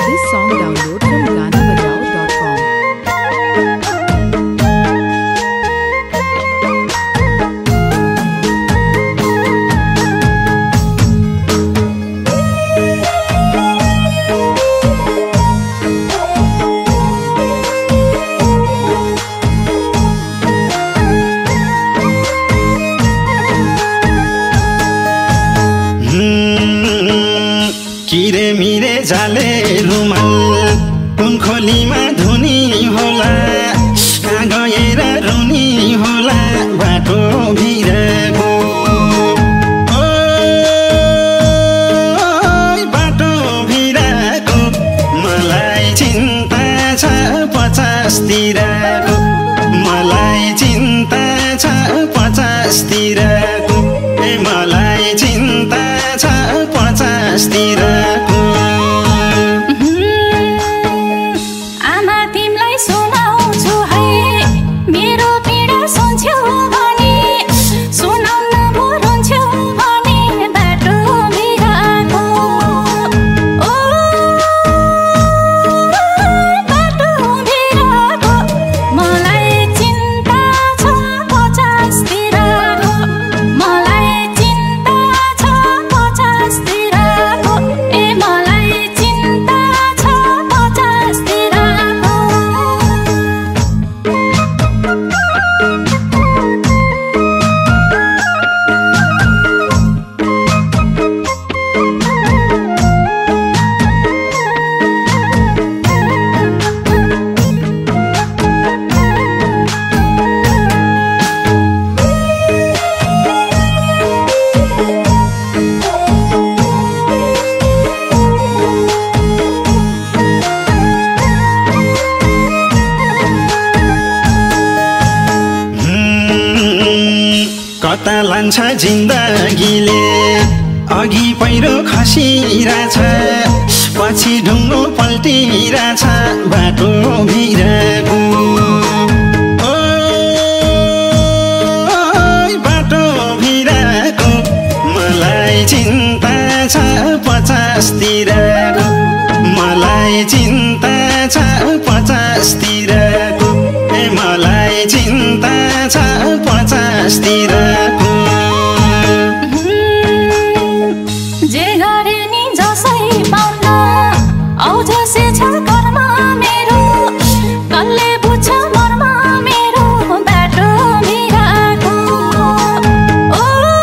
this song download from ganabajao.com. किरे मिरे जाले रुमाल कुन खोलीमा धुनी होला कहाँ गएर रुनी होला बाटो भिरको बाटो भिरको मलाई चिन्ता छ 50 तिरको मलाई चिन्ता छ 50 तिरको मलाई चिन्ता छ 50 तिरको आमा तिमीलाई सुनाउँछु है मेरो पीडा सुन्छौ भने सुनाउन रुन्छौ भने बाटो भिरको ओ बाटो भिरको मलाई चिन्ता छ 50 तिरको मलाई चिन्ता छ 50 तिरको ए मलाई चिन्ता छ 50 तिरको कता लान्छ जिन्दगीले अघि पहिरो खसिरहेछ पछि ढुङ्गो पल्टिरहेछ बाटो भिरको ओ बाटो भिरको मलाई चिन्ता छ 50 तिरको मलाई चिन्ता छ 50 तिरको ए मलाई चिन्ता छ 50 तिरको जे गरे नि जसै पाउन औजसे छ कर्म मेरो कसले बुझ्छ मर्म मेरो बाटो भिरको ओ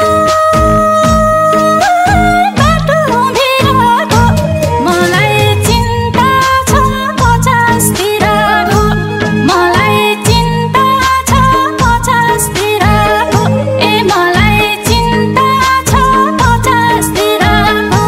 बाटो भिरको मलाई चिन्ता छ 50 तिरको मलाई चिन्ता छ 50 तिरको ए मलाई चिन्ता छ 50 तिरको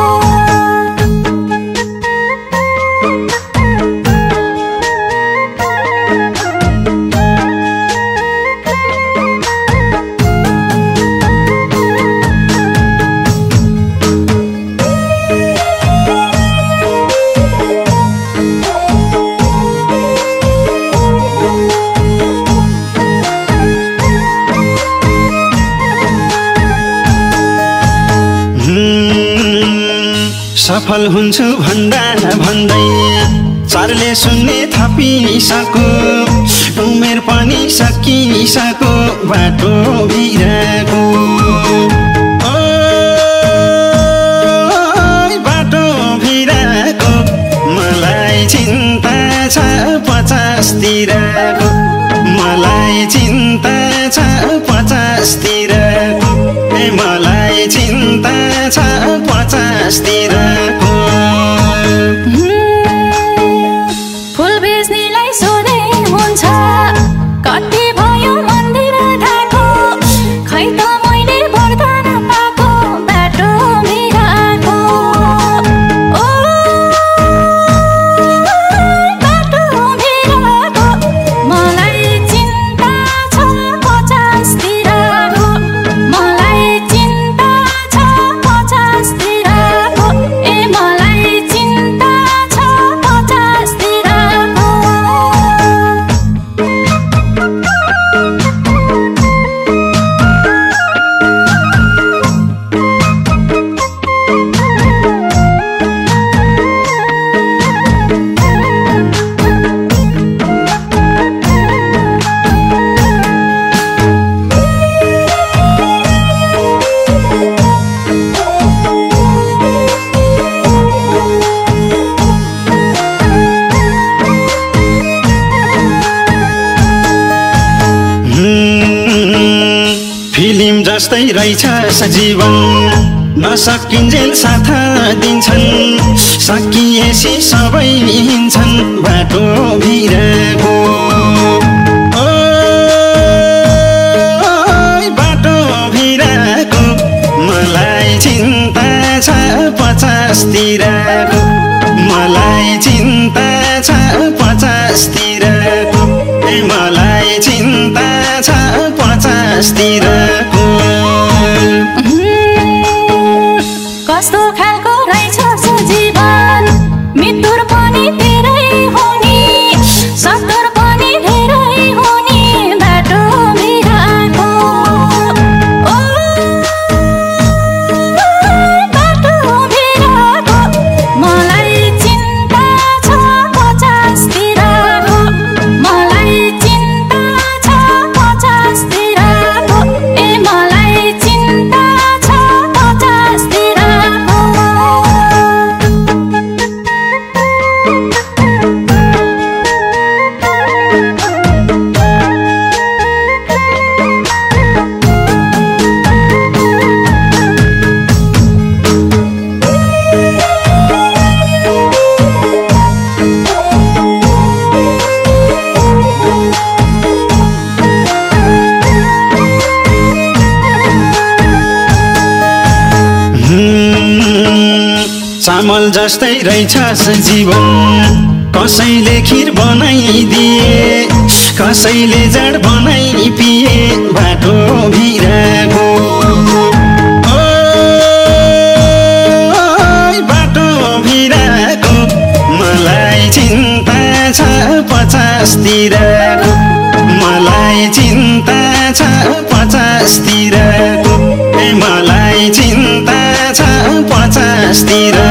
सफल हुन्छु भन्दा भन्दै चारले सुन्ने थपिसको उमेर पनि सकिसको बाटो भिरको ओ बाटो भिरको मलाई चिन्ता छ 50 तिरको मलाई चिन्ता छ 50 तिरको ए मलाई चिन्ता छ 50 तिरको फुल बेच्नेलाई सोधे हुन्छ कति भयो मन्दिर धाको खै त मैले वरदान पाएको बाटो भिरको ओ बाटो भिरको मलाई चिन्ता छ 50 तिरको मलाई चिन्ता छ 50 तिरको ए जस्तै रहेछ सजीवन नसकिन्जेल साथ दिन्छन् सकिएसी सबै हिँड्छन् बाटो भिरको बाटो भिरको मलाई चिन्ता छ 50 तिरको मलाई चिन्ता छ 50 तिरको मलाई चिन्ता छ 50 तिरको कस्तो खालको रहेछ जीवन मृत्युर पनि धेरै हुने सत्तर पनि धेरै हुने बाटो भिरको बाटो भिरको मलाई चिन्ता छ 50 तिरको मलाई चिन्ता छ 50 तिरको मलाई चिन्ता छ 50 तिरको चामल जस्तै रहेछ जीवन कसैले खिर बनाइदिए कसैले जड बनाइ पिए बाटो भिरको बाटो भिरको मलाई चिन्ता छ 50 तिरको मलाई चिन्ता छ 50 तिरको मलाई चिन्ता छ 50 तिर